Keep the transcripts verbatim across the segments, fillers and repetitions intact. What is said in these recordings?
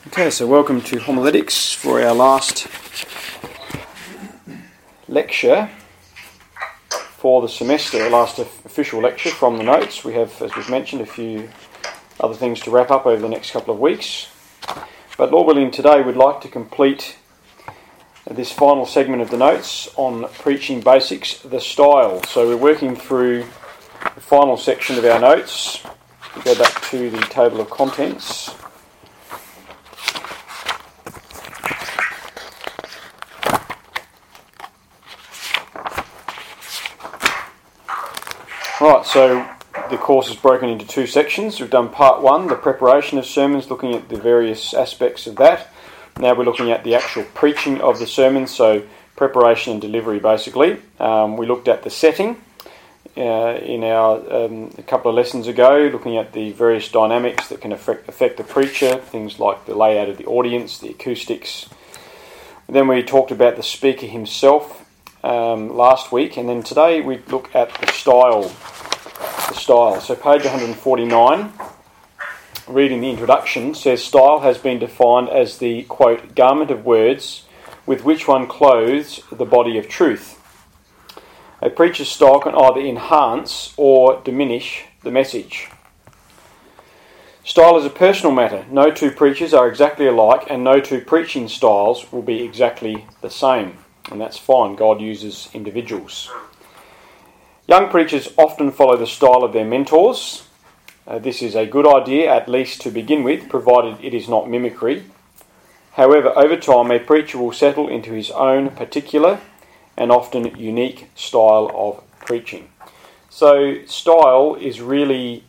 Okay, so welcome to Homiletics for our last lecture for the semester, our last official lecture from the notes. We have, as we've mentioned, a few other things to wrap up over the next couple of weeks. But Lord willing, today we'd like to complete this final segment of the notes on preaching basics, the style. So we're working through the final section of our notes. We go back to the table of contents. Right, so the course is broken into two sections. We've done part one, the preparation of sermons, looking at the various aspects of that. Now we're looking at the actual preaching of the sermons, so preparation and delivery basically. Um, we looked at the setting uh, in our um, a couple of lessons ago, looking at the various dynamics that can affect, affect the preacher, things like the layout of the audience, the acoustics. Then we talked about the speaker himself um, last week, and then today we look at the style. The style. So page one forty-nine, reading the introduction, says style has been defined as the, quote, garment of words with which one clothes the body of truth. A preacher's style can either enhance or diminish the message. Style is a personal matter. No two preachers are exactly alike, and no two preaching styles will be exactly the same. And that's fine. God uses individuals. Young preachers often follow the style of their mentors. Uh, this is a good idea, at least to begin with, provided it is not mimicry. However, over time, a preacher will settle into his own particular and often unique style of preaching. So, style is really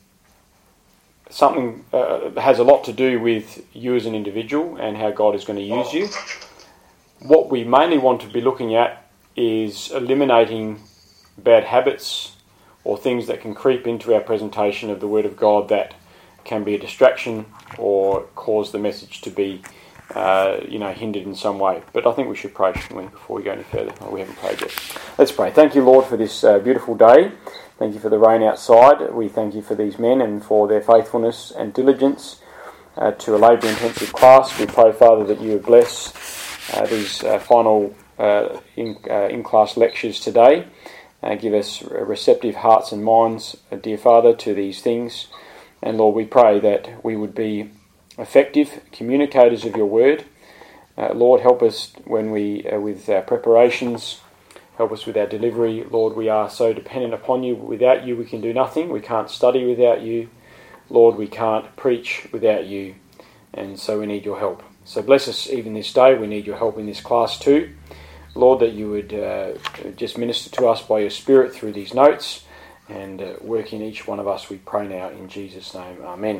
something uh, that has a lot to do with you as an individual and how God is going to use you. What we mainly want to be looking at is eliminating bad habits or things that can creep into our presentation of the Word of God that can be a distraction or cause the message to be uh, you know, hindered in some way. But I think we should pray, shouldn't we, before we go any further? Oh, we haven't prayed yet. Let's pray. Thank you, Lord, for this uh, beautiful day. Thank you for the rain outside. We thank you for these men and for their faithfulness and diligence uh, to a labour-intensive class. We pray, Father, that you would bless uh, these uh, final uh, in, uh, in-class lectures today. Uh, give us receptive hearts and minds, uh, dear Father, to these things. And Lord, we pray that we would be effective communicators of your word. Uh, Lord, help us when we, uh, with our preparations, help us with our delivery. Lord, we are so dependent upon you. Without you, we can do nothing. We can't study without you. Lord, we can't preach without you. And so we need your help. So bless us even this day. We need your help in this class too. Lord, that you would uh, just minister to us by your Spirit through these notes and uh, work in each one of us, we pray now in Jesus' name. Amen.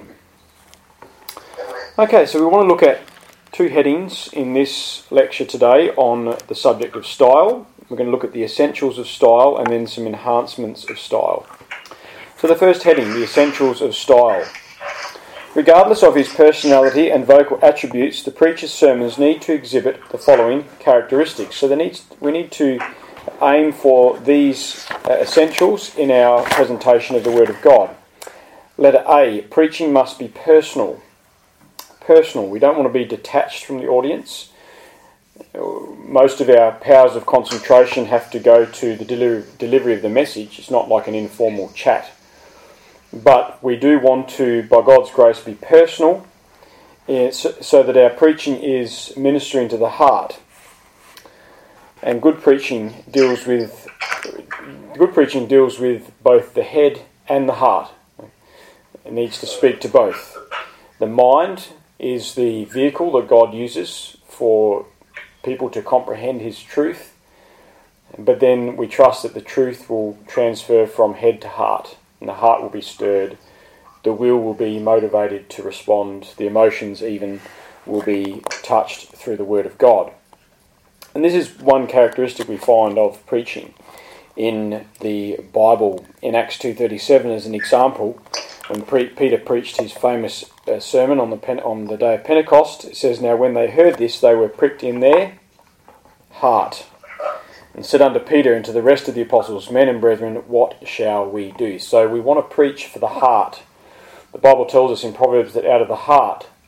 Okay, so we want to look at two headings in this lecture today on the subject of style. We're going to look at the essentials of style and then some enhancements of style. So the first heading, the essentials of style. Regardless of his personality and vocal attributes, the preacher's sermons need to exhibit the following characteristics. So there needs, we need to aim for these uh, essentials in our presentation of the Word of God. Letter A, preaching must be personal. Personal. We don't want to be detached from the audience. Most of our powers of concentration have to go to the deli- delivery of the message. It's not like an informal chat. But we do want to, by God's grace, be personal so that our preaching is ministering to the heart. And good preaching deals with good preaching deals with both the head and the heart. It needs to speak to both. The mind is the vehicle that God uses for people to comprehend his truth, but then we trust that the truth will transfer from head to heart. And the heart will be stirred, the will will be motivated to respond, the emotions even will be touched through the Word of God. And this is one characteristic we find of preaching in the Bible. In Acts two thirty-seven, as an example, when Pre- Peter preached his famous uh, sermon on the, Pen- on the day of Pentecost, it says, "Now when they heard this, they were pricked in their heart, and said unto Peter and to the rest of the apostles, Men and brethren, what shall we do?" So we want to preach for the heart. The Bible tells us in Proverbs that out of the heart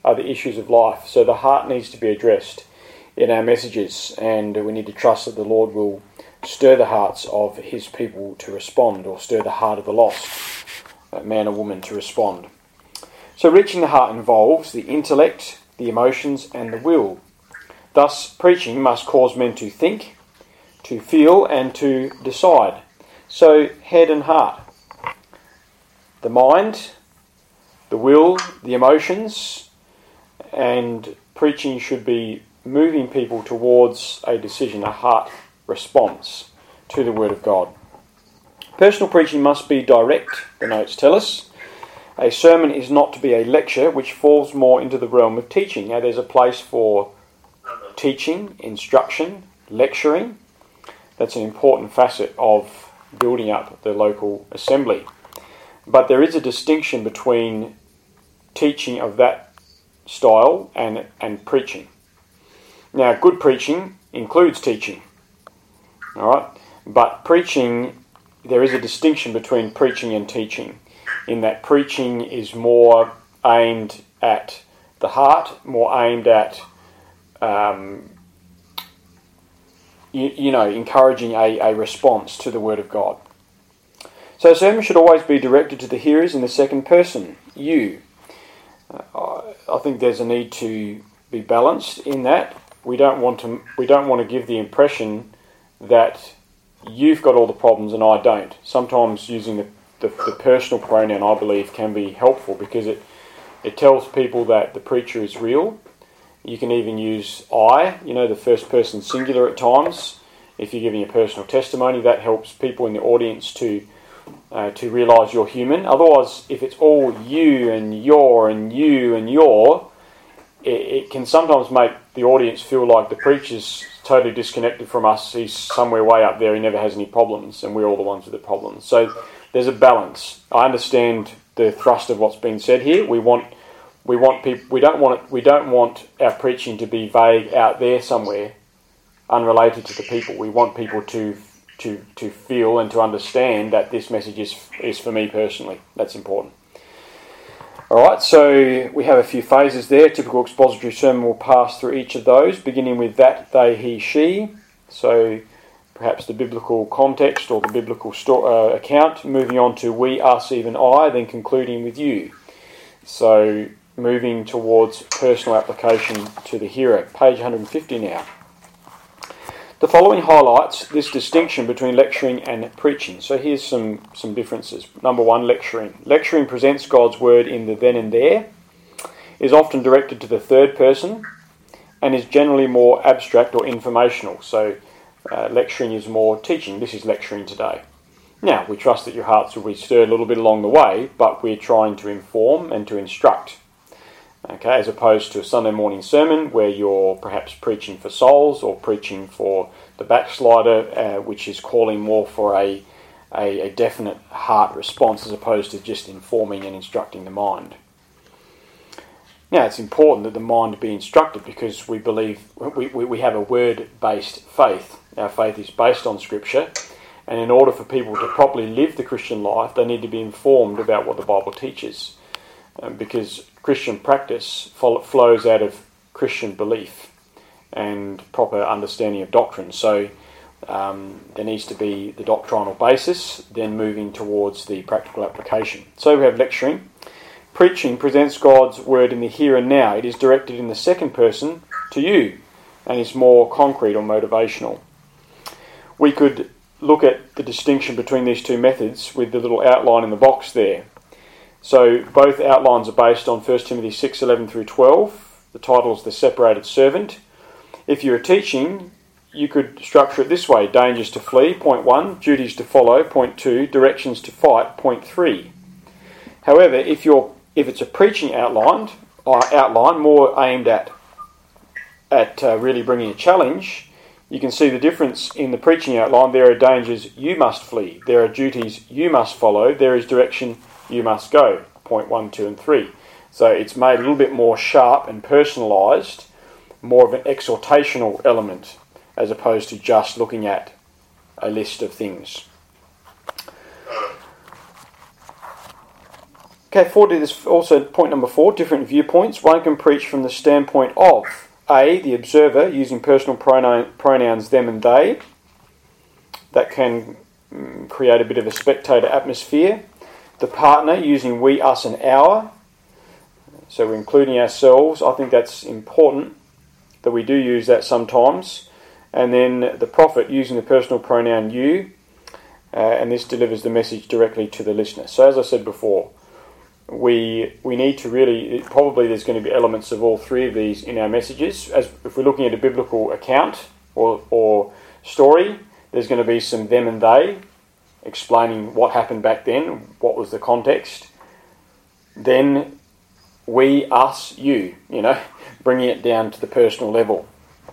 are the issues of life. So the heart needs to be addressed in our messages, and we need to trust that the Lord will stir the hearts of his people to respond, or stir the heart of the lost, man or woman, to respond. So reaching the heart involves the intellect, the emotions, and the will. Thus, preaching must cause men to think, to feel, and to decide. So, head and heart. The mind, the will, the emotions, and preaching should be moving people towards a decision, a heart response to the Word of God. Personal preaching must be direct, the notes tell us. A sermon is not to be a lecture, which falls more into the realm of teaching. Now, there's a place for teaching, instruction, lecturing. That's an important facet of building up the local assembly. But there is a distinction between teaching of that style and, and preaching. Now, good preaching includes teaching. All right? But preaching, there is a distinction between preaching and teaching, in that preaching is more aimed at the heart, more aimed at, um, you, you know, encouraging a, a response to the Word of God. So a sermon should always be directed to the hearers in the second person, you. Uh, I think there's a need to be balanced in that. We don't want to. We don't want to give the impression that you've got all the problems and I don't. Sometimes using the, the, the personal pronoun, I believe, can be helpful because it it tells people that the preacher is real. You can even use I, you know, the first person singular at times. If you're giving a personal testimony, that helps people in the audience to uh, to realise you're human. Otherwise, if it's all you and your and you and your, it, it can sometimes make the audience feel like the preacher's totally disconnected from us. He's somewhere way up there. He never has any problems, and we're all the ones with the problems. So there's a balance. I understand the thrust of what's been said here. We want, we want people. We don't want it. We don't want our preaching to be vague out there somewhere, unrelated to the people. We want people to to to feel and to understand that this message is is for me personally. That's important. All right, so we have a few phases there. Typical expository sermon will pass through each of those, beginning with that, they, he, she. So perhaps the biblical context or the biblical sto- uh, account, moving on to we, us, even I, then concluding with you. So moving towards personal application to the hearer. Page one hundred fifty now. The following highlights this distinction between lecturing and preaching. So here's some, some differences. Number one, lecturing. Lecturing presents God's word in the then and there, is often directed to the third person, and is generally more abstract or informational. So uh, lecturing is more teaching. This is lecturing today. Now, we trust that your hearts will be stirred a little bit along the way, but we're trying to inform and to instruct. Okay, as opposed to a Sunday morning sermon where you're perhaps preaching for souls or preaching for the backslider, uh, which is calling more for a, a, a definite heart response as opposed to just informing and instructing the mind. Now, it's important that the mind be instructed because we believe we, we, we have a word-based faith. Our faith is based on Scripture, and in order for people to properly live the Christian life, they need to be informed about what the Bible teaches. Um, because Christian practice follow, flows out of Christian belief and proper understanding of doctrine. So um, there needs to be the doctrinal basis, then moving towards the practical application. So we have lecturing. Preaching presents God's word in the here and now. It is directed in the second person to you and is more concrete or motivational. We could look at the distinction between these two methods with the little outline in the box there. So both outlines are based on First Timothy six, eleven through twelve. The title is The Separated Servant. If you're teaching, you could structure it this way. Dangers to flee, point one. Duties to follow, point two. Directions to fight, point three. However, if you're if it's a preaching outline, or outline more aimed at, at uh, really bringing a challenge, you can see the difference in the preaching outline. There are dangers you must flee. There are duties you must follow. There is direction you must go, point one, two and three. So it's made a little bit more sharp and personalised, more of an exhortational element as opposed to just looking at a list of things. Okay, four, there's also point number four, different viewpoints. One can preach from the standpoint of A, the observer, using personal pronoun, pronouns them and they. That can mm, create a bit of a spectator atmosphere. The partner, using we, us and our. So we're including ourselves. I think that's important that we do use that sometimes. And then the prophet, using the personal pronoun you. Uh, and this delivers the message directly to the listener. So as I said before, we we need to really, probably there's going to be elements of all three of these in our messages. As if we're looking at a biblical account or, or story, there's going to be some them and they, explaining what happened back then, what was the context. Then we, us, you, you know, bringing it down to the personal level.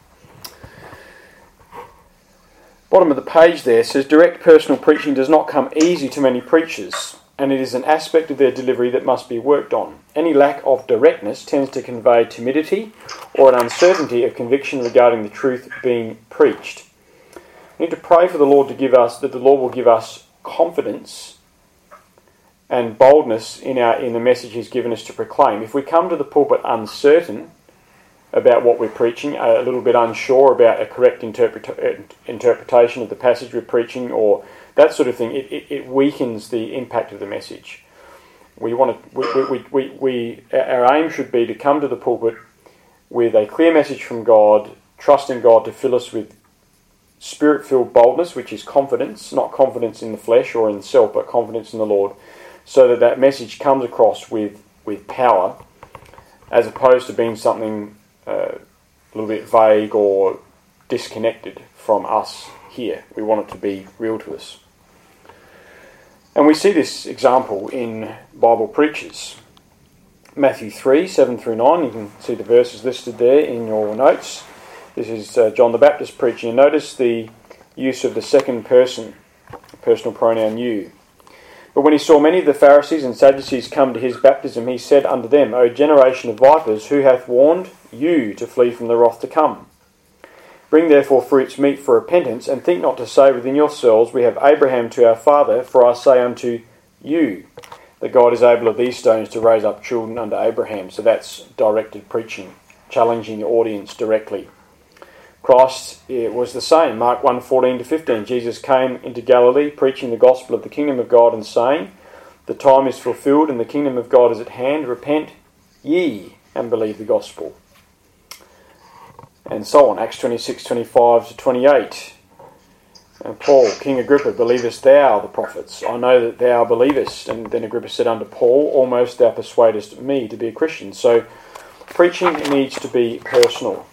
Bottom of the page there says, direct personal preaching does not come easy to many preachers, and it is an aspect of their delivery that must be worked on. Any lack of directness tends to convey timidity or an uncertainty of conviction regarding the truth being preached. We need to pray for the Lord to give us, that the Lord will give us confidence and boldness in our in the message He's given us to proclaim. If we come to the pulpit uncertain about what we're preaching, a little bit unsure about a correct interpret- interpretation of the passage we're preaching, or that sort of thing, it, it, it weakens the impact of the message. We want to. We, we, we, we our aim should be to come to the pulpit with a clear message from God, trusting God to fill us with Spirit-filled boldness, which is confidence, not confidence in the flesh or in self, but confidence in the Lord, so that that message comes across with, with power, as opposed to being something uh, a little bit vague or disconnected from us here. We want it to be real to us. And we see this example in Bible preachers. Matthew three, seven through nine, you can see the verses listed there in your notes. This is uh, John the Baptist preaching, and notice the use of the second person, personal pronoun you. But when he saw many of the Pharisees and Sadducees come to his baptism, he said unto them, O generation of vipers, who hath warned you to flee from the wrath to come? Bring therefore fruits meet for repentance, and think not to say within yourselves, We have Abraham to our father, for I say unto you, that God is able of these stones to raise up children unto Abraham. So that's directed preaching, challenging the audience directly. Christ it was the same. Mark one, fourteen to fifteen. Jesus came into Galilee preaching the gospel of the kingdom of God and saying, The time is fulfilled and the kingdom of God is at hand. Repent ye and believe the gospel. And so on. Acts twenty-six, twenty-five to twenty-eight. And Paul, King Agrippa, believest thou the prophets? I know that thou believest. And then Agrippa said unto Paul, Almost thou persuadest me to be a Christian. So preaching needs to be personal.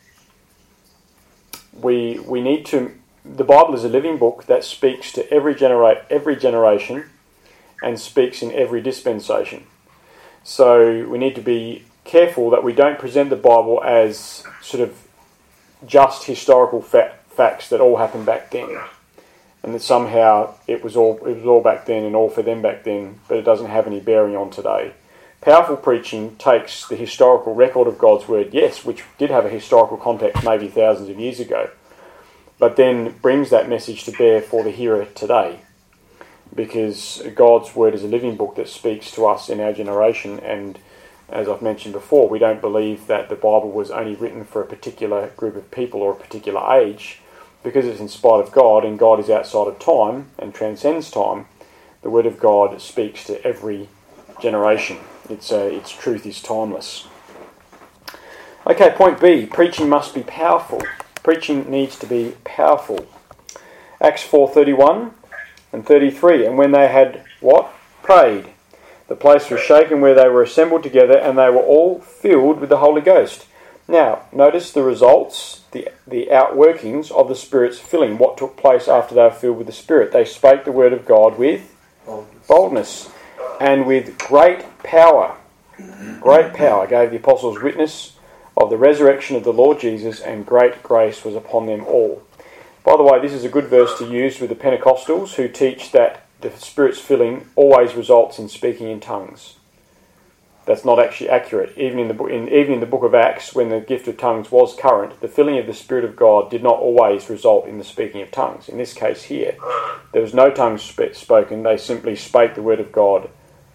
We we need to. The Bible is a living book that speaks to every genera- every generation, and speaks in every dispensation. So we need to be careful that we don't present the Bible as sort of just historical fa- facts that all happened back then, and that somehow it was all it was all back then and all for them back then, but it doesn't have any bearing on today. Powerful preaching takes the historical record of God's word, yes, which did have a historical context maybe thousands of years ago, but then brings that message to bear for the hearer today, because God's word is a living book that speaks to us in our generation. And as I've mentioned before, we don't believe that the Bible was only written for a particular group of people or a particular age, because it's inspired of God, and God is outside of time and transcends time. The word of God speaks to every generation. It's uh, its truth is timeless. Okay, point B. Preaching must be powerful. Preaching needs to be powerful. Acts four thirty-one and thirty-three. And when they had what? Prayed. The place was shaken where they were assembled together, and they were all filled with the Holy Ghost. Now, notice the results, the, the outworkings of the Spirit's filling. What took place after they were filled with the Spirit? They spake the word of God with boldness. boldness. And with great power, great power gave the apostles witness of the resurrection of the Lord Jesus, and great grace was upon them all. By the way, this is a good verse to use with the Pentecostals who teach that the Spirit's filling always results in speaking in tongues. That's not actually accurate. Even in the in, even in the book of Acts, when the gift of tongues was current, the filling of the Spirit of God did not always result in the speaking of tongues. In this case here, there was no tongues sp- spoken. They simply spake the word of God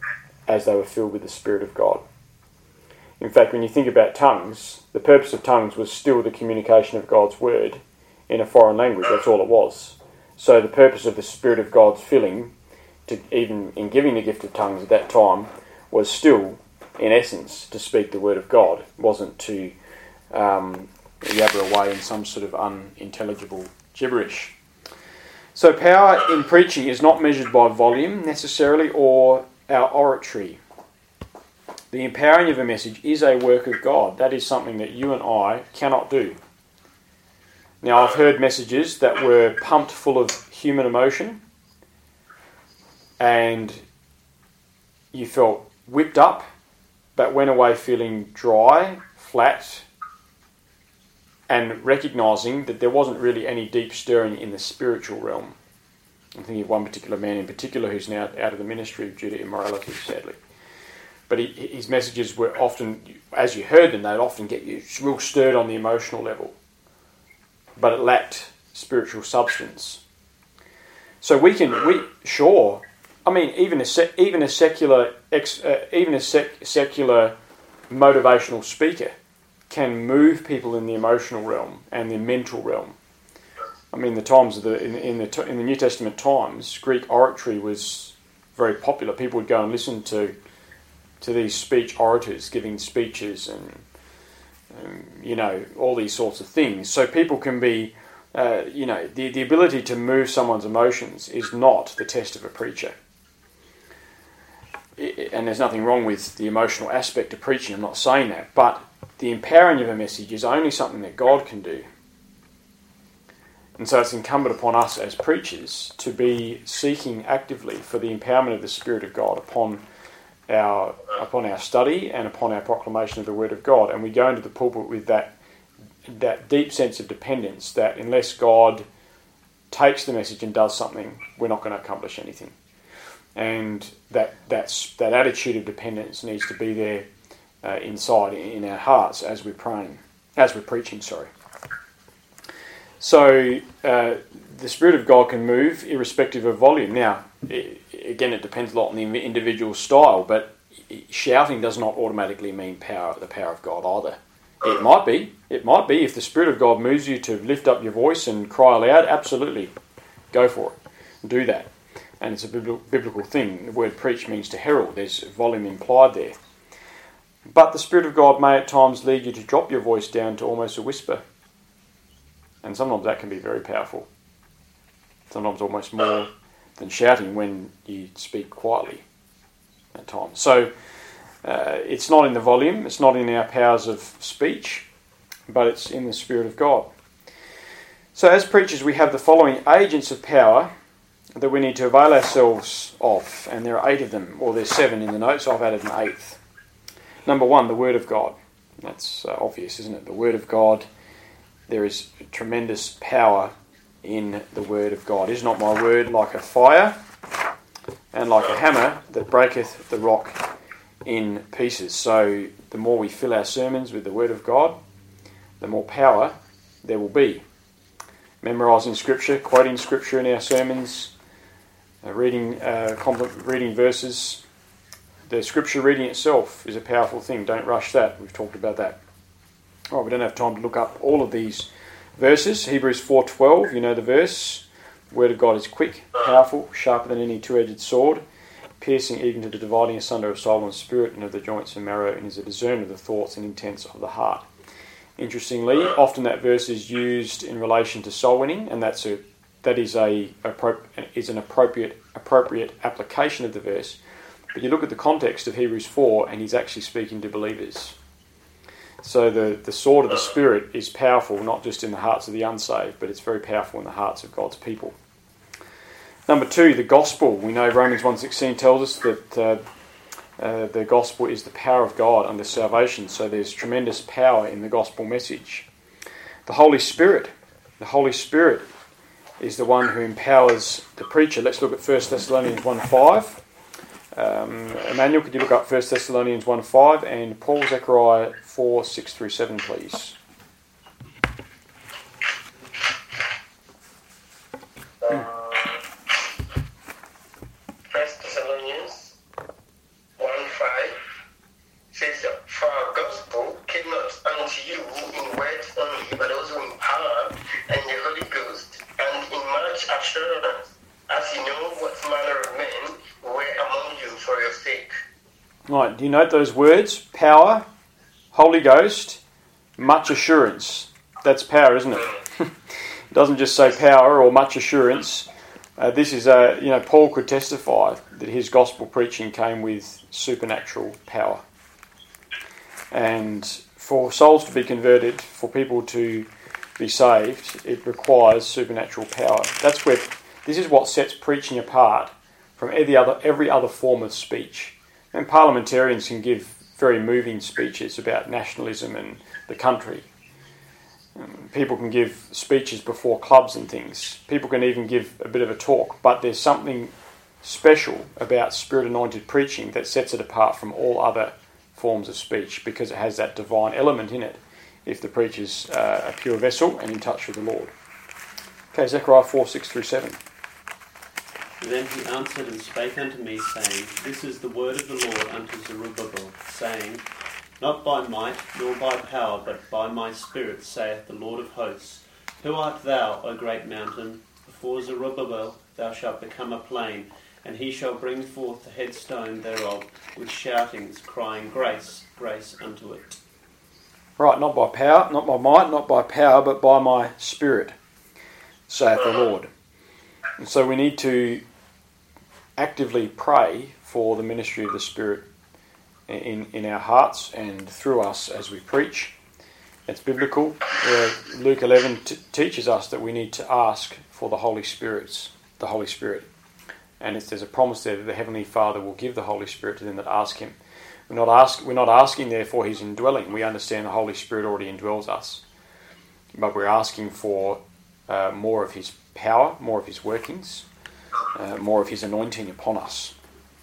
as they were filled with the Spirit of God. In fact, when you think about tongues, the purpose of tongues was still the communication of God's word in a foreign language. That's all it was. So the purpose of the Spirit of God's filling, to even in giving the gift of tongues at that time, was still, in essence, to speak the word of God. It wasn't to um, yabber away in some sort of unintelligible gibberish. So power in preaching is not measured by volume necessarily or our oratory. The empowering of a message is a work of God. That is something that you and I cannot do. Now, I've heard messages that were pumped full of human emotion and you felt whipped up but went away feeling dry, flat, and recognising that there wasn't really any deep stirring in the spiritual realm. I'm thinking of one particular man in particular who's now out of the ministry due to immorality, sadly. But he, his messages were often, as you heard them, they'd often get you real stirred on the emotional level. But it lacked spiritual substance. So we can, we sure, I mean, even a sec, even a secular, ex, uh, even a sec, secular motivational speaker can move people in the emotional realm and the mental realm. I mean, the times of the in, in the in the New Testament times, Greek oratory was very popular. People would go and listen to to these speech orators giving speeches and um, you know all these sorts of things. So people can be, uh, you know, the the ability to move someone's emotions is not the test of a preacher. It, and there's nothing wrong with the emotional aspect of preaching. I'm not saying that, but the empowering of a message is only something that God can do. And so it's incumbent upon us as preachers to be seeking actively for the empowerment of the Spirit of God upon our upon our study and upon our proclamation of the Word of God. And we go into the pulpit with that that deep sense of dependence that unless God takes the message and does something, we're not going to accomplish anything. And that that's that attitude of dependence needs to be there uh, inside in our hearts as we're praying, as we're preaching. Sorry. So uh, the Spirit of God can move irrespective of volume. Now, it, again, it depends a lot on the individual style, but shouting does not automatically mean power, the power of God either. It might be. It might be. If the Spirit of God moves you to lift up your voice and cry aloud, absolutely, go for it. Do that. And it's a biblical thing. The word preach means to herald. There's volume implied there. But the Spirit of God may at times lead you to drop your voice down to almost a whisper. And sometimes that can be very powerful. Sometimes almost more than shouting when you speak quietly at times. So uh, it's not in the volume, it's not in our powers of speech, but it's in the Spirit of God. So as preachers we have the following agents of power that we need to avail ourselves of, and there are eight of them, or there's seven in the notes, I've added an eighth. Number one, the Word of God. That's uh, obvious, isn't it? The Word of God. There is tremendous power in the Word of God. Is not my word like a fire and like a hammer that breaketh the rock in pieces? So the more we fill our sermons with the Word of God, the more power there will be. Memorising Scripture, quoting Scripture in our sermons, uh, reading uh, compl- reading verses. The Scripture reading itself is a powerful thing. Don't rush that. We've talked about that. Oh, we don't have time to look up all of these verses. Hebrews four twelve, you know the verse. The Word of God is quick, powerful, sharper than any two-edged sword, piercing even to the dividing asunder of soul and spirit and of the joints and marrow, and is a discerner of the thoughts and intents of the heart. Interestingly, often that verse is used in relation to soul winning, and that's a that is a is an appropriate appropriate application of the verse. But you look at the context of Hebrews four, and he's actually speaking to believers. So the, the sword of the Spirit is powerful, not just in the hearts of the unsaved, but it's very powerful in the hearts of God's people. Number two, the gospel. We know Romans one sixteen tells us that uh, uh, the gospel is the power of God unto salvation. So there's tremendous power in the gospel message. The Holy Spirit. The Holy Spirit is the one who empowers the preacher. Let's look at First Thessalonians one five. Um, Emmanuel, could you look up First Thessalonians one five and Paul Zechariah four six through seven, please? Uh, First Thessalonians one unto you in words only, but also in power and the Holy Ghost, and in much assurance, as you know what manner of men were among you for your sake. Right, do you note those words? Power, Holy Ghost, much assurance. That's power, isn't it? It doesn't just say power or much assurance. Uh, this is, a, you know, Paul could testify that his gospel preaching came with supernatural power. And for souls to be converted, for people to be saved, it requires supernatural power. That's where, this is what sets preaching apart from every other, every other form of speech. And parliamentarians can give very moving speeches about nationalism and the country. People can give speeches before clubs and things. People can even give a bit of a talk. But there's something special about Spirit-anointed preaching that sets it apart from all other forms of speech, because it has that divine element in it if the preacher's uh, a pure vessel and in touch with the Lord. Okay, Zechariah four, six through seven. Then he answered and spake unto me, saying, This is the word of the Lord unto Zerubbabel, saying, Not by might, nor by power, but by my Spirit, saith the Lord of hosts. Who art thou, O great mountain? Before Zerubbabel thou shalt become a plain, and he shall bring forth the headstone thereof with shoutings, crying, Grace, grace unto it. Right, not by power, not by might, not by power, but by my Spirit, saith the Lord. And so we need to actively pray for the ministry of the Spirit in, in our hearts and through us as we preach. It's biblical. Uh, Luke eleven t- teaches us that we need to ask for the Holy Spirit's, the Holy Spirit. And it's, there's a promise there that the Heavenly Father will give the Holy Spirit to them that ask Him. We're not ask, we're not asking therefore His indwelling. We understand the Holy Spirit already indwells us. But we're asking for uh, more of His power, more of His workings, uh, more of His anointing upon us.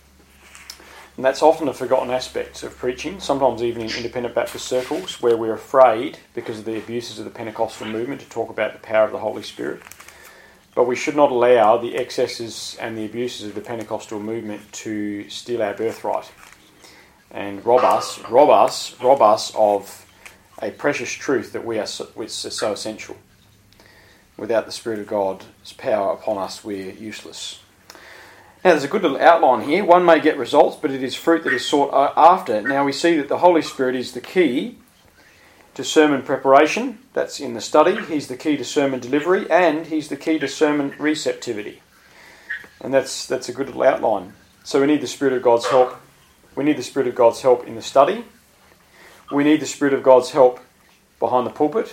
And that's often a forgotten aspect of preaching, sometimes even in independent Baptist circles, where we're afraid, because of the abuses of the Pentecostal movement, to talk about the power of the Holy Spirit. But we should not allow the excesses and the abuses of the Pentecostal movement to steal our birthright and rob us, rob us, rob us of a precious truth that we are so, which is so essential. Without the Spirit of God's power upon us, we're useless. Now, there's a good little outline here. One may get results, but it is fruit that is sought after. Now, we see that the Holy Spirit is the key to sermon preparation. That's in the study. He's the key to sermon delivery, and He's the key to sermon receptivity. And that's that's a good little outline. So we need the Spirit of God's help. We need the Spirit of God's help in the study. We need the Spirit of God's help behind the pulpit.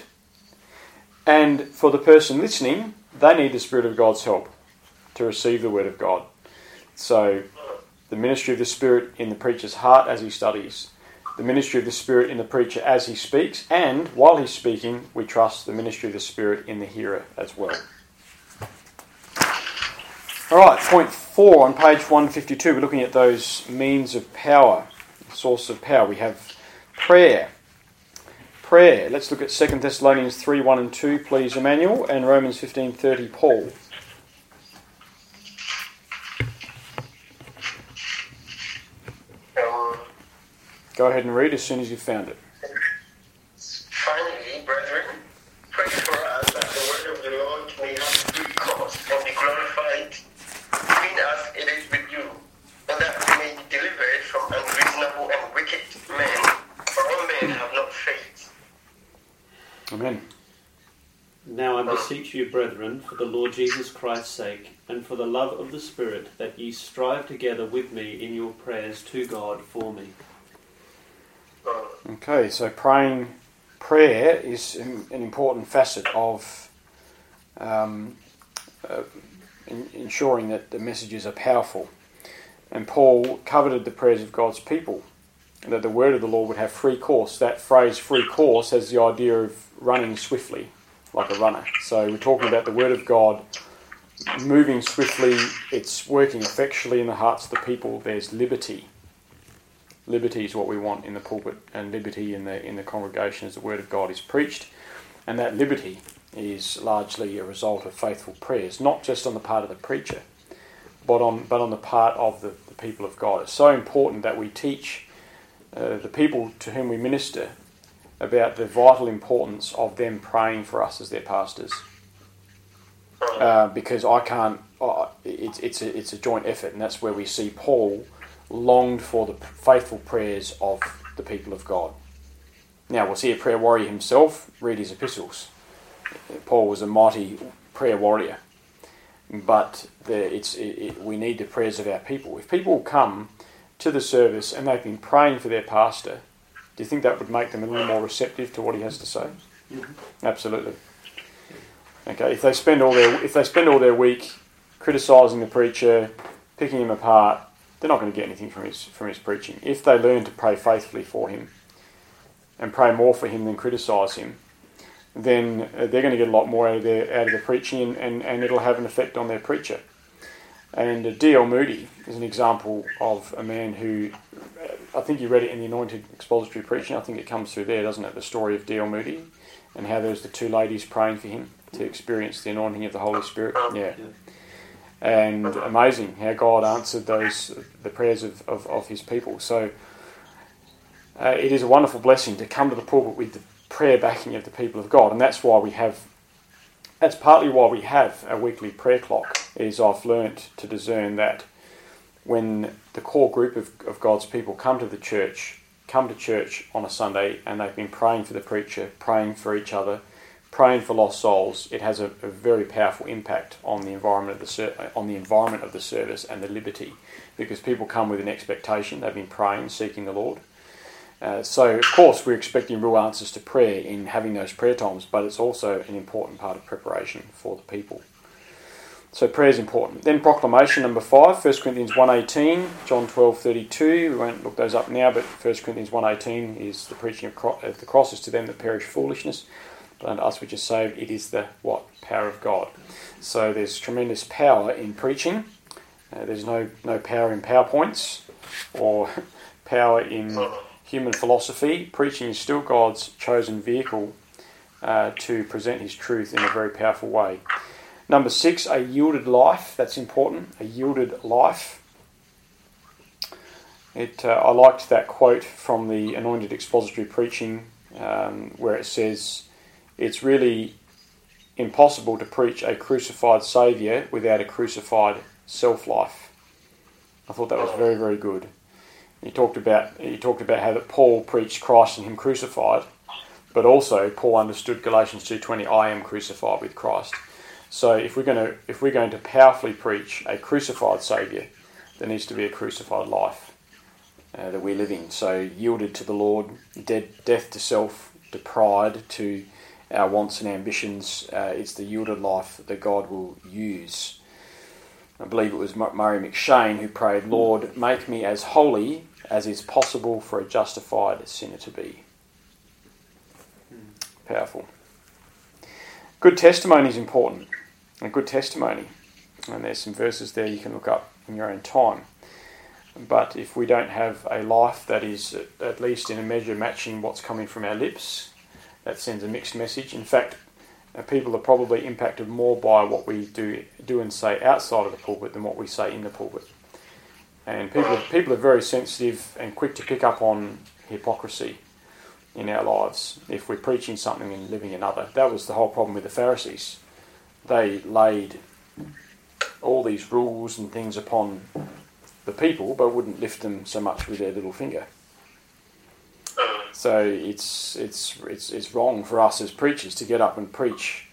And for the person listening, they need the Spirit of God's help to receive the Word of God. So the ministry of the Spirit in the preacher's heart as he studies, the ministry of the Spirit in the preacher as he speaks, and while he's speaking, we trust the ministry of the Spirit in the hearer as well. All right, point four on page one fifty-two, we're looking at those means of power, source of power. We have prayer. Prayer. Let's look at Second Thessalonians three, one and two, please, Emmanuel, and Romans fifteen thirty, Paul. Um, Go ahead and read as soon as you've found it. Finally, brethren, pray for us that the word of the Lord may have free course and be glorified between us it is with you, and that we may be delivered from unreasonable and wicked men, for all men have not faith. Amen. Now I beseech you, brethren, for the Lord Jesus Christ's sake, and for the love of the Spirit, that ye strive together with me in your prayers to God for me. Okay, so praying, prayer is an important facet of um, uh, in, ensuring that the messages are powerful. And Paul coveted the prayers of God's people, and that the word of the Lord would have free course. That phrase, free course, has the idea of running swiftly, like a runner. So we're talking about the word of God moving swiftly. It's working effectually in the hearts of the people. There's liberty. Liberty is what we want in the pulpit, and liberty in the in the congregation as the word of God is preached. And that liberty is largely a result of faithful prayers, not just on the part of the preacher, but on but on the part of the, the people of God. It's so important that we teach uh, the people to whom we minister about the vital importance of them praying for us as their pastors. Uh, because I can't, uh, it's it's a, it's a joint effort, and that's where we see Paul longed for the faithful prayers of the people of God. Now, was he a prayer warrior himself? Read his epistles. Paul was a mighty prayer warrior, but the, it's it, it, we need the prayers of our people. If people come to the service and they've been praying for their pastor, do you think that would make them a little more receptive to what he has to say? Mm-hmm. Absolutely. Okay, if they spend all their if they spend all their week criticising the preacher, picking him apart, they're not going to get anything from his from his preaching. If they learn to pray faithfully for him and pray more for him than criticise him, then they're going to get a lot more out of their out of the preaching, and, and it'll have an effect on their preacher. And uh, D L Moody is an example of a man who, I think you read it in the Anointed Expository Preaching. I think it comes through there, doesn't it? The story of D L Moody and how there's the two ladies praying for him to experience the anointing of the Holy Spirit. Yeah. And amazing how God answered those the prayers of, of, of his people. So uh, it is a wonderful blessing to come to the pulpit with the prayer backing of the people of God, and that's why we have that's partly why we have a weekly prayer clock, is I've learnt to discern that when the core group of, of God's people come to the church, come to church on a Sunday, and they've been praying for the preacher, praying for each other, praying for lost souls, it has a, a very powerful impact on the environment of the ser- on the environment of the service and the liberty, because people come with an expectation. They've been praying, seeking the Lord. Uh, so, of course, we're expecting real answers to prayer in having those prayer times, but it's also an important part of preparation for the people. So prayer is important. Then proclamation number five, First Corinthians one eighteen, John twelve thirty-two. We won't look those up now, but First Corinthians one eighteen is the preaching of, cro- of the cross is to them that perish foolishness, but unto us which are saved it is the what? Power of God. So there's tremendous power in preaching. Uh, there's no, no power in PowerPoints or power in human philosophy. Preaching is still God's chosen vehicle uh, to present his truth in a very powerful way. Number six, a yielded life. That's important. A yielded life. It. Uh, I liked that quote from the Anointed Expository Preaching, um, where it says, "It's really impossible to preach a crucified Saviour without a crucified self-life." I thought that was very, very good. He talked about he talked about how that Paul preached Christ and him crucified, but also Paul understood Galatians two twenty, "I am crucified with Christ." So if we're going to if we're going to powerfully preach a crucified Saviour, there needs to be a crucified life uh, that we're living. So yielded to the Lord, dead, death to self, to pride, to our wants and ambitions. Uh, it's the yielded life that God will use. I believe it was Murray McShane who prayed, "Lord, make me as holy as is possible for a justified sinner to be." Powerful. Good testimony is important. A good testimony. And there's some verses there you can look up in your own time. But if we don't have a life that is at least in a measure matching what's coming from our lips, that sends a mixed message. In fact, uh, people are probably impacted more by what we do do and say outside of the pulpit than what we say in the pulpit. And people people are very sensitive and quick to pick up on hypocrisy in our lives if we're preaching something and living another. That was the whole problem with the Pharisees. They laid all these rules and things upon the people, but wouldn't lift them so much with their little finger. So it's it's it's it's wrong for us as preachers to get up and preach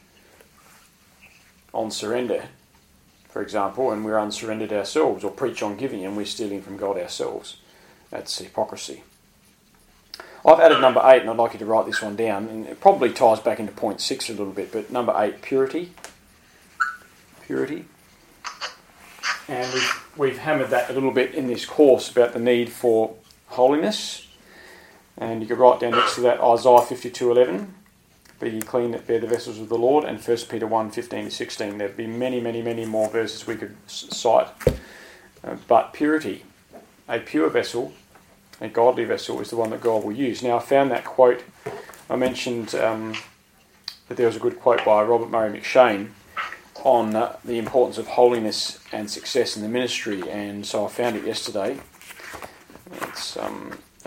on surrender, for example, and we're unsurrendered ourselves, or preach on giving and we're stealing from God ourselves. That's hypocrisy. I've added number eight, and I'd like you to write this one down, and it probably ties back into point six a little bit, but number eight, purity. Purity. And we've, we've hammered that a little bit in this course about the need for holiness. And you could write down next to that Isaiah fifty-two eleven, "Be ye clean that bear the vessels of the Lord," and First Peter one fifteen to sixteen. There'd be many, many, many more verses we could cite. Uh, but purity, a pure vessel, a godly vessel, is the one that God will use. Now, I found that quote. I mentioned um, that there was a good quote by Robert Murray McShane on uh, the importance of holiness and success in the ministry, and so I found it yesterday. It's um, uh,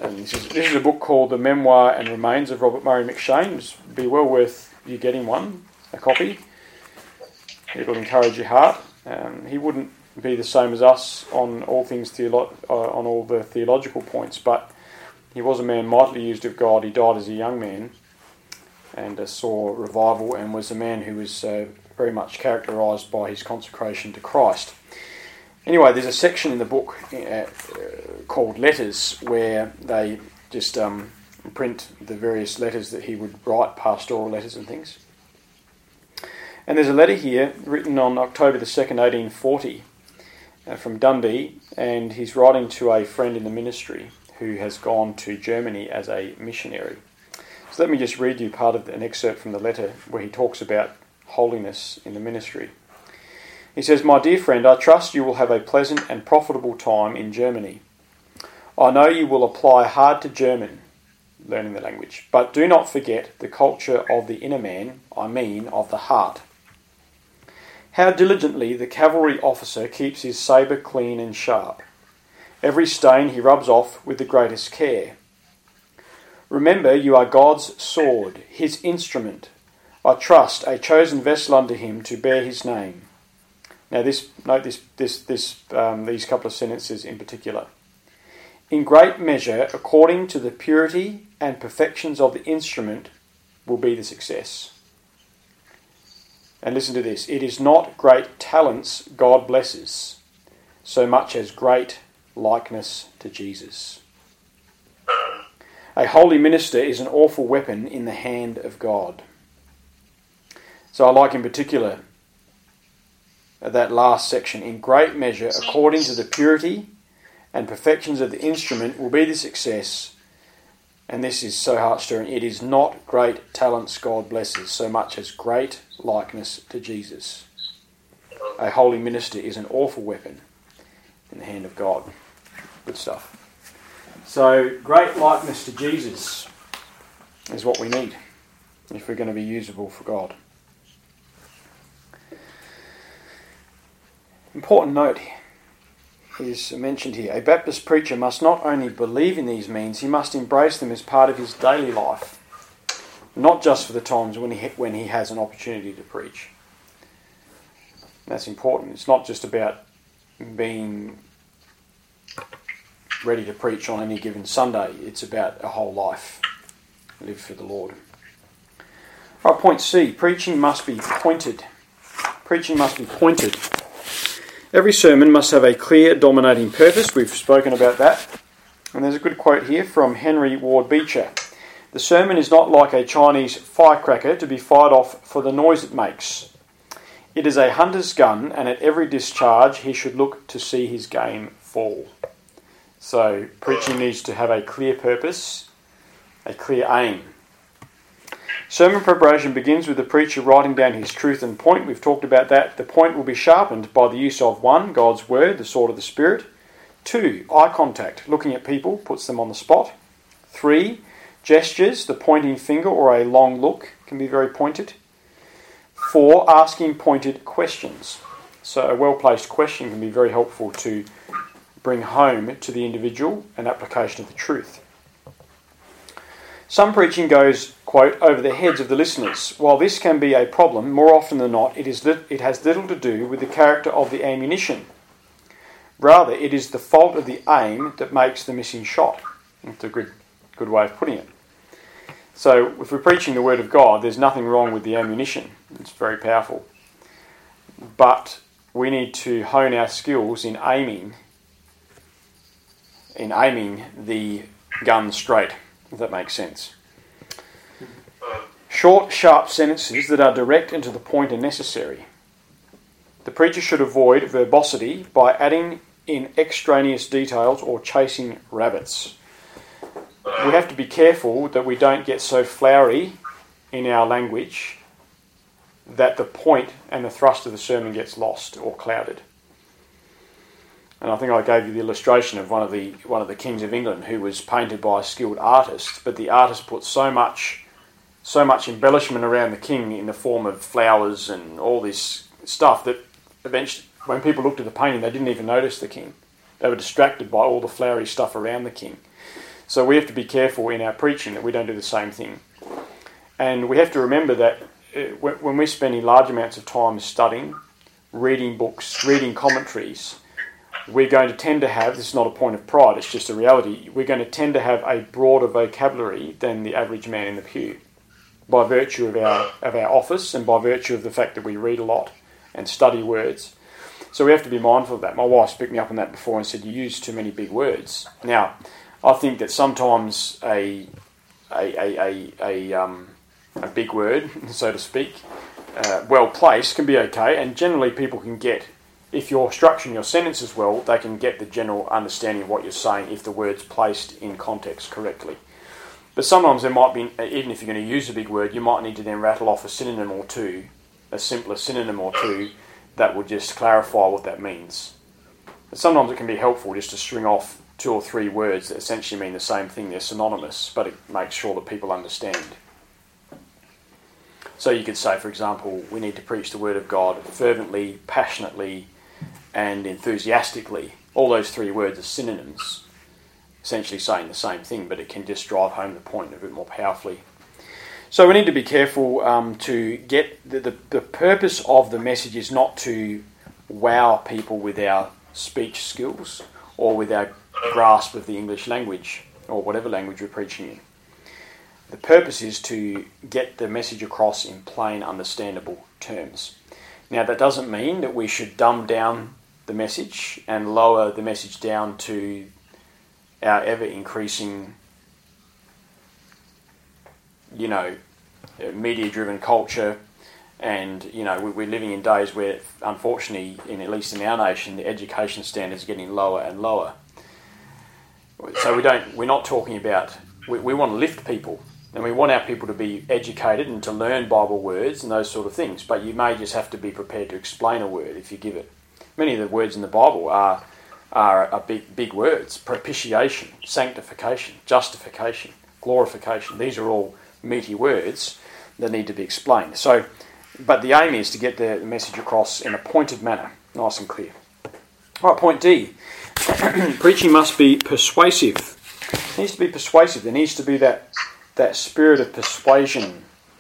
and this is, this is a book called The Memoir and Remains of Robert Murray M'Cheyne. It'd be well worth you getting one, a copy. It'll encourage your heart. Um, he wouldn't be the same as us on all things theolo- uh, on all the theological points, but he was a man mightily used of God. He died as a young man and uh, saw revival, and was a man who was uh, very much characterised by his consecration to Christ. Anyway, there's a section in the book uh, uh, called Letters, where they just um, print the various letters that he would write, pastoral letters and things. And there's a letter here written on October the second, eighteen forty, uh, from Dundee, and he's writing to a friend in the ministry who has gone to Germany as a missionary. So let me just read you part of an excerpt from the letter where he talks about holiness in the ministry. He says, "My dear friend, I trust you will have a pleasant and profitable time in Germany. I know you will apply hard to German, learning the language, but do not forget the culture of the inner man, I mean of the heart. How diligently the cavalry officer keeps his sabre clean and sharp. Every stain he rubs off with the greatest care. Remember, you are God's sword, his instrument. I trust a chosen vessel unto him to bear his name." Now, this note this this this um, these couple of sentences in particular. "In great measure, according to the purity and perfections of the instrument, will be the success." And listen to this: "It is not great talents God blesses, so much as great likeness to Jesus. A holy minister is an awful weapon in the hand of God." So I like in particular that last section. "In great measure, according to the purity and perfections of the instrument, will be the success." And this is so heart-stirring. "It is not great talents God blesses, so much as great likeness to Jesus." A holy minister is an awful weapon in the hand of God. Good stuff. So, great likeness to Jesus is what we need if we're going to be usable for God. Important note is mentioned here. A Baptist preacher must not only believe in these means, he must embrace them as part of his daily life, not just for the times when he when he has an opportunity to preach. That's important. It's not just about being ready to preach on any given Sunday. It's about a whole life lived for the Lord. Right, point C. Preaching must be pointed. Preaching must be pointed. Every sermon must have a clear, dominating purpose. We've spoken about that. And there's a good quote here from Henry Ward Beecher. "The sermon is not like a Chinese firecracker to be fired off for the noise it makes. It is a hunter's gun, and at every discharge he should look to see his game fall." So preaching needs to have a clear purpose, a clear aim. Sermon preparation begins with the preacher writing down his truth and point. We've talked about that. The point will be sharpened by the use of one, God's word, the sword of the Spirit. Two, eye contact, looking at people, puts them on the spot. Three, gestures, the pointing finger or a long look can be very pointed. Four, asking pointed questions. So a well-placed question can be very helpful to bring home to the individual an application of the truth. Some preaching goes, quote, over the heads of the listeners. While this can be a problem, more often than not, it is it has little to do with the character of the ammunition. Rather, it is the fault of the aim that makes the missing shot. That's a good, good way of putting it. So, if we're preaching the Word of God, there's nothing wrong with the ammunition. It's very powerful. But we need to hone our skills in aiming, in aiming the gun straight, if that makes sense. Short, sharp sentences that are direct and to the point are necessary. The preacher should avoid verbosity by adding in extraneous details or chasing rabbits. We have to be careful that we don't get so flowery in our language that the point and the thrust of the sermon gets lost or clouded. And I think I gave you the illustration of one of the one of the kings of England who was painted by a skilled artist, but the artist put so much so much embellishment around the king in the form of flowers and all this stuff that eventually, when people looked at the painting, they didn't even notice the king. They were distracted by all the flowery stuff around the king. So we have to be careful in our preaching that we don't do the same thing. And we have to remember that when we're spending large amounts of time studying, reading books, reading commentaries, we're going to tend to have, this is not a point of pride, it's just a reality, we're going to tend to have a broader vocabulary than the average man in the pew, by virtue of our of our office and by virtue of the fact that we read a lot and study words. So we have to be mindful of that. My wife's picked me up on that before and said, you use too many big words. Now, I think that sometimes a a a a, a um a big word, so to speak, uh, well placed can be okay, and generally people can get, if you're structuring your sentences well, they can get the general understanding of what you're saying if the word's placed in context correctly. But sometimes there might be, even if you're going to use a big word, you might need to then rattle off a synonym or two, a simpler synonym or two, that will just clarify what that means. But sometimes it can be helpful just to string off two or three words that essentially mean the same thing, they're synonymous, but it makes sure that people understand. So you could say, for example, we need to preach the word of God fervently, passionately, and enthusiastically. All those three words are synonyms, essentially saying the same thing, but it can just drive home the point a bit more powerfully. So we need to be careful um, to get... The, the, the purpose of the message is not to wow people with our speech skills or with our grasp of the English language or whatever language we're preaching in. The purpose is to get the message across in plain, understandable terms. Now, that doesn't mean that we should dumb down the message and lower the message down to our ever-increasing, you know, media-driven culture. And, you know, we're living in days where, unfortunately, in at least in our nation, the education standards are getting lower and lower. So we don't, we're not talking about, we, we want to lift people. And we want our people to be educated and to learn Bible words and those sort of things. But you may just have to be prepared to explain a word if you give it. Many of the words in the Bible are are, are big big words. Propitiation, sanctification, justification, glorification. These are all meaty words that need to be explained. So, but the aim is to get the message across in a pointed manner, nice and clear. All right, point D. Preaching must be persuasive. It needs to be persuasive. There needs to be that... that spirit of persuasion.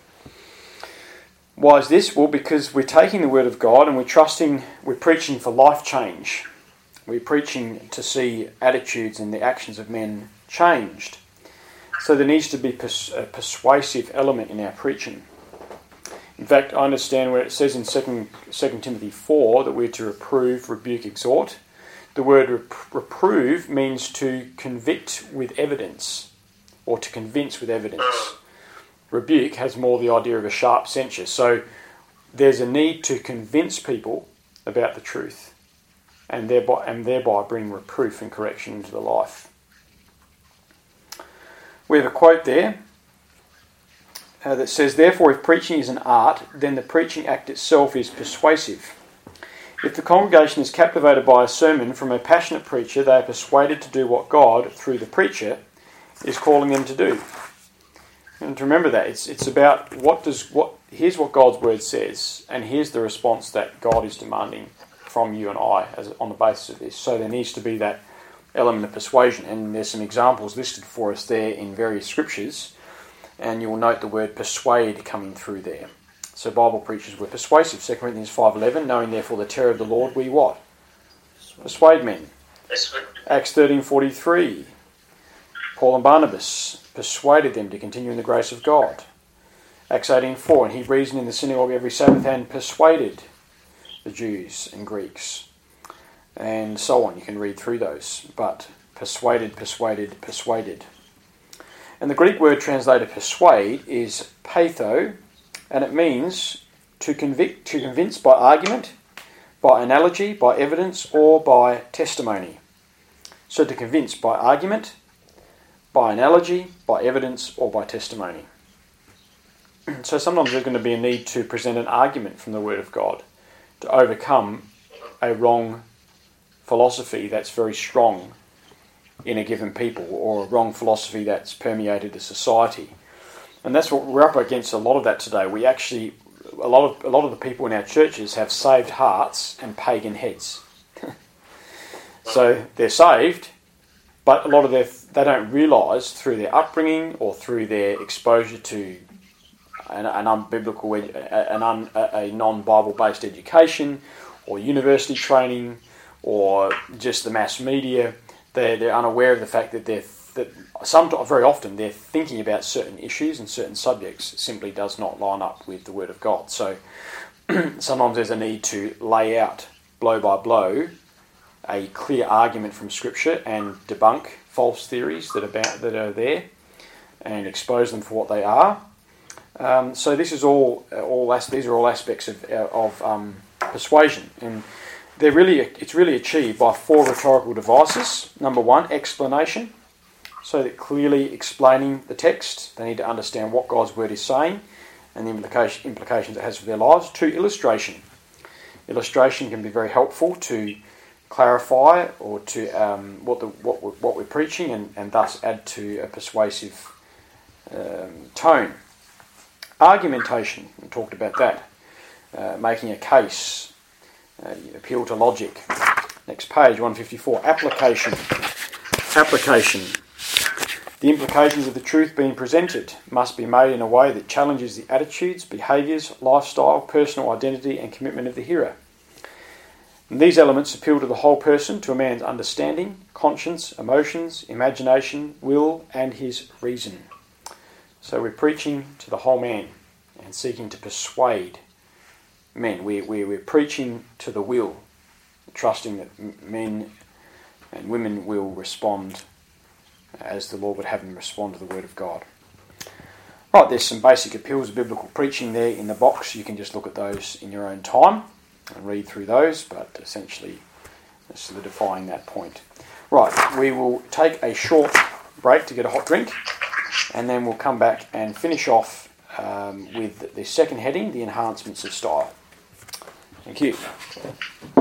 Why is this? Well, because we're taking the word of God and we're trusting, we're preaching for life change. We're preaching to see attitudes and the actions of men changed. So there needs to be pers- a persuasive element in our preaching. In fact, I understand where it says in Second Timothy four that we're to reprove, rebuke, exhort. The word rep- reprove means to convict with evidence, or to convince with evidence. Rebuke has more the idea of a sharp censure. So there's a need to convince people about the truth and thereby, and thereby bring reproof and correction into the life. We have a quote there uh, that says, "Therefore, if preaching is an art, then the preaching act itself is persuasive. If the congregation is captivated by a sermon from a passionate preacher, they are persuaded to do what God, through the preacher, is calling them to do." And to remember that, it's it's about what does what here's what God's word says, and here's the response that God is demanding from you and I as on the basis of this. So there needs to be that element of persuasion, and there's some examples listed for us there in various scriptures, and you will note the word persuade coming through there. So Bible preachers were persuasive. Second Corinthians five eleven, knowing therefore the terror of the Lord, we what? Persuade men. Acts thirteen forty-three. Paul and Barnabas persuaded them to continue in the grace of God. Acts eighteen four, and he reasoned in the synagogue every Sabbath and persuaded the Jews and Greeks. And so on. You can read through those. But persuaded, persuaded, persuaded. And the Greek word translated persuade is peitho, and it means to convict, to convince by argument, by analogy, by evidence, or by testimony. So to convince by argument, by analogy, by evidence, or by testimony. So sometimes there's going to be a need to present an argument from the Word of God to overcome a wrong philosophy that's very strong in a given people, or a wrong philosophy that's permeated the society. And that's what we're up against, a lot of that today. We actually, a lot of a lot of the people in our churches have saved hearts and pagan heads. So they're saved, but a lot of their they don't realise through their upbringing or through their exposure to an, an unbiblical, an un, a non-Bible based education, or university training, or just the mass media. They're they're unaware of the fact that they're that some very often their thinking about certain issues and certain subjects simply does not line up with the Word of God. So sometimes there's a need to lay out blow by blow a clear argument from Scripture and debunk false theories that are about, that are there, and expose them for what they are. Um, so this is all all these are all aspects of of um, persuasion, and they're really it's really achieved by four rhetorical devices. Number one, explanation, so that clearly explaining the text, they need to understand what God's word is saying and the implication, implications it has for their lives. Two, illustration. Illustration can be very helpful to clarify or to um, what the what we're, what we're preaching, and, and thus add to a persuasive um, tone. Argumentation, we talked about that. Uh, making a case, uh, appeal to logic. Next page, one fifty-four. Application. Application. The implications of the truth being presented must be made in a way that challenges the attitudes, behaviours, lifestyle, personal identity and commitment of the hearer. And these elements appeal to the whole person, to a man's understanding, conscience, emotions, imagination, will and his reason. So we're preaching to the whole man and seeking to persuade men. We're, we're, we're preaching to the will, trusting that men and women will respond as the Lord would have them respond to the Word of God. Right, there's some basic appeals of biblical preaching there in the box. You can just look at those in your own time and read through those, but essentially solidifying that point. Right, we will take a short break to get a hot drink, and then we'll come back and finish off um, with the second heading, the enhancements of style. Thank you.